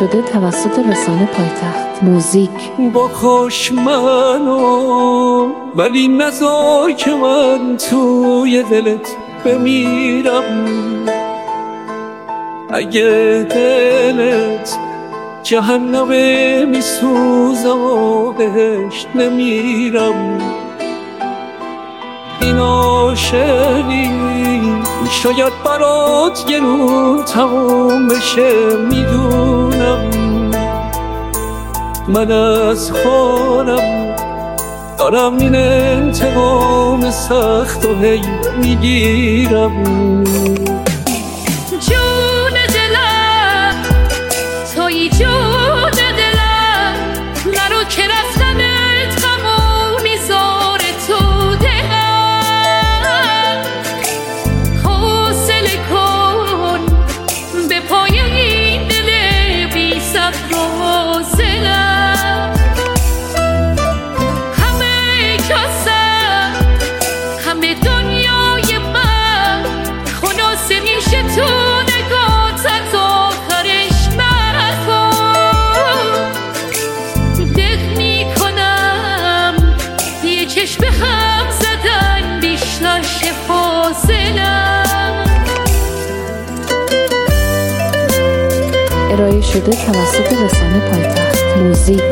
شده توسط رسانه پایتخت موزیک. بکش منو ولی نذار که من توی دلت بمیرم. اگه دلت جهنمه میسوزم و بهش نمیرم. این عاشقی شاید برات گرون تموم بشه، میدونم. من از خودم دارم این انتقام سخت و هی میگیرم. جون دلم توی جون دلم، نرو که رفتنت غمو میذاره تو دلم. حوصله کن به پای این دل بی صبر و حوصله‌ام. همه کسم همه دنیای من خلاصه میشه تو نگات از آخرش نکن. دق میکنم یه چشم به هم زدن بیشتر شه فاصله‌ام. ارائه شده توسط رسانه پایتخت موزیک.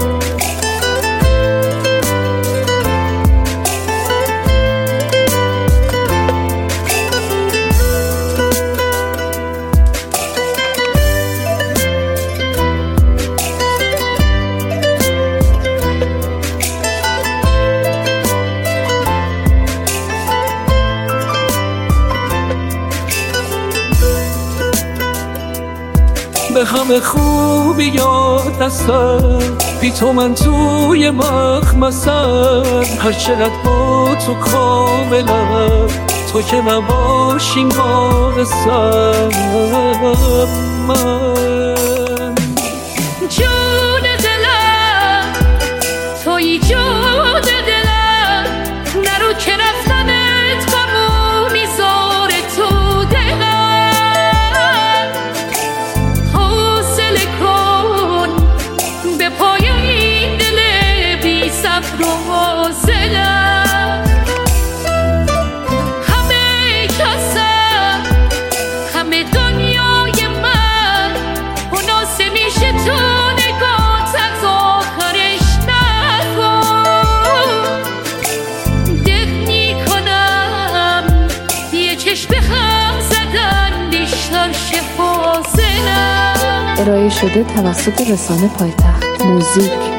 به همه خوبیات هستم، بی تو من توی مخمسم. هر چقدر با تو کاملم، تو که نباشی ناقصم. من جون دلم توی جون دلم، نرو که رفتنت غمو میذاره تو دلم. حوصله کن به پای این دل بی صبر و حوصله‌ام. همه کسم همه دنیای من خلاصه میشه تو نگات از آخرش نکن. دق میکنم یه چشم به هم زدن بیشتر شه فاصله‌ام. ارائه شده توسط رسانه پایتخت موزیک.